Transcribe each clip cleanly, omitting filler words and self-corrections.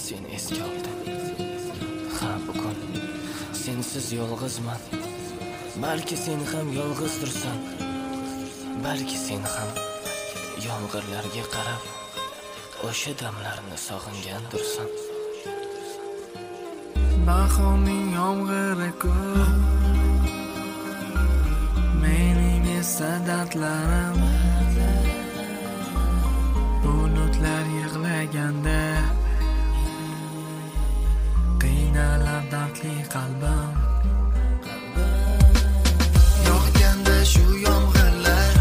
seni esga oldim. Ha, bugun sensiz yolg'izman. Balki sen ham yolg'izdirsan. Balki sen ham yomg'irlarga qarab o'sha damlarni sog'ingandirsan. Bahorning yomg'iri ko'p, mening esa dardlarim. Bulutlar yig'laganda qiynalar dardli qalbim. Yog'ganda shu yomg'irlar,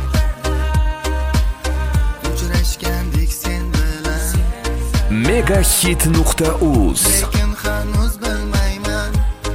uchrashgandik sen bilan. Megahit.uz Lekin hanuz bilmayman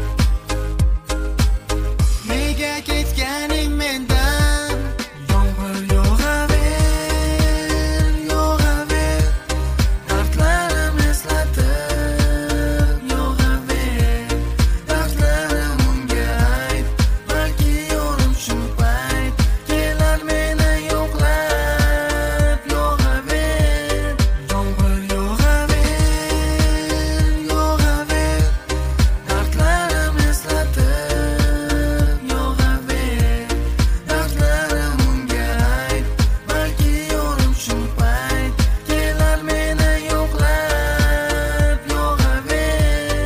nega ketganing mendan. Yomg'ir yog'aver, yog'aver, dardlarim eslatib yog'aver. Dardlarim unga ayt, balki yo'lim shu payt kelar meni yo'qlab yog'aver. Yomg'ir yog'aver, yog'aver, dardlarim eslatib yog'aver. Dardlarim unga ayt, balki yo'lim shu payt kelar meni yo'qlab yog'aver.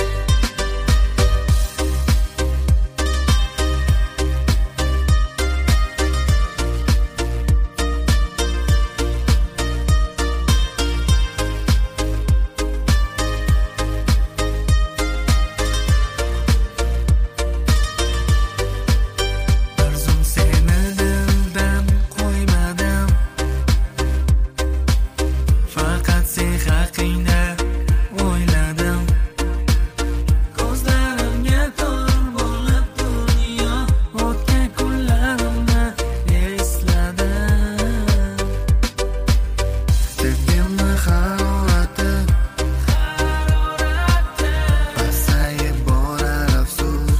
Bir zum seni dildan qo'ymadim, faqat sen haqingda o'yladim. Ko'zlarimga tor bo'lib dunyo, o'tgan kunlarimni esladim. Sevgimni harorati pasayib borar afsus.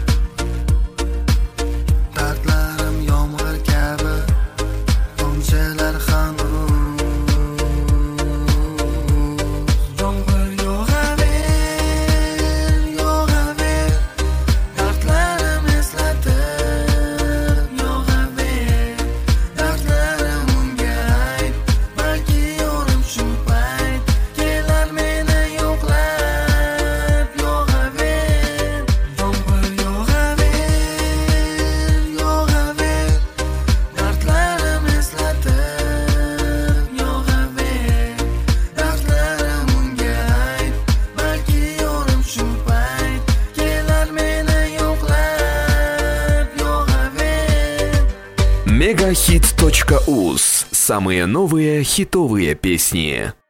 Dardlarim yomg'ir kabi tomchilar hanuz. Yomg'ir yog'aver, yog'aver, dardlarim eslatib yog'aver. Dardlarim unga ayt, balki yo'lim shu payt kelar meni yo'qlab yog'aver. Yomg'ir yog'aver, yog'aver, dardlarim eslatib yog'aver. Dardlarim unga ayt, balki yo'lim shu payt kelar meni yo'qlab yog'aver. Megahit.uz. Самые новые хитовые песни.